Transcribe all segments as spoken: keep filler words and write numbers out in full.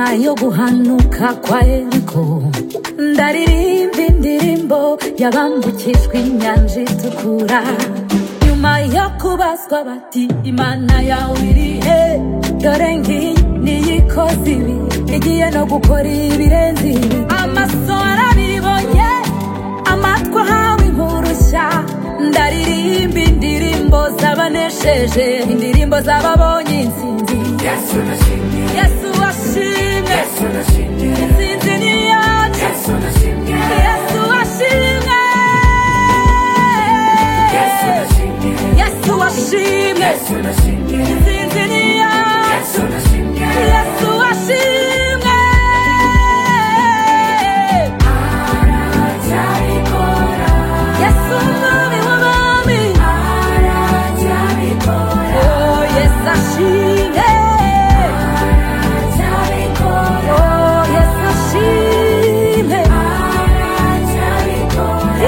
nyuma yo guhanuka kwa Yeriko, ndaririmba indirimbo yabambukijwe inyanja itukura. Nyuma yo kubazwa bati Imana yawe irihe, dore ngiyi niyo ikoze ibi, igiye no gukora ibirenze ibi. Amaso arabibonye, amatwi ahawe inkuru nshya, ndaririmba indirimbo z'abanesheje, indirimbo z'ababonye intsinzi. Yesu nashimye, Yesu washimye, Yesu nashimye, intsinzi ni yacu. Yesu nashimye, Yesu washimye, Yesu nashimye, Yesu washimye, Yesu nashimye, intsinzi ni yacu. Yesu nashimye, Yesu washimye, aracyabikora, Yesu umwami w'abami, aracyabikora, oh Yesu ashimye, aracyabikora, oh Yesu ashimye. aracyabikora.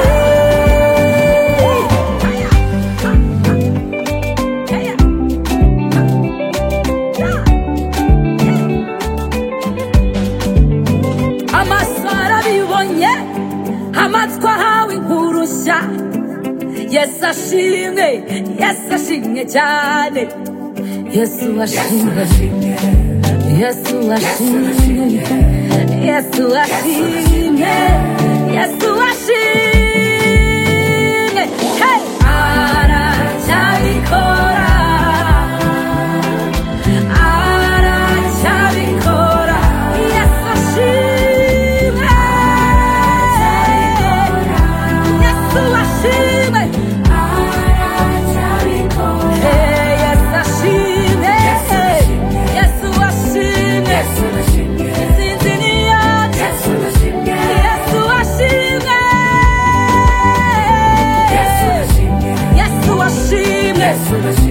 Amaso arabibonye, amatwi ahawe inkuru nshya. Yesu ashimwe, Yesu ashimwe cyane. Yesu ashimwe, Yesu ashimwe, Yesu ashimwe, Yesu ashimwe. Hey! Aracyabikora, aracyabikora. Yesu ashimwe, Yesu ashimwe. Hey, Yesu ashimwe, Yesu ashimwe. Intsinzi ni yacu. Yesu ashimwe, Yesu ashimwe.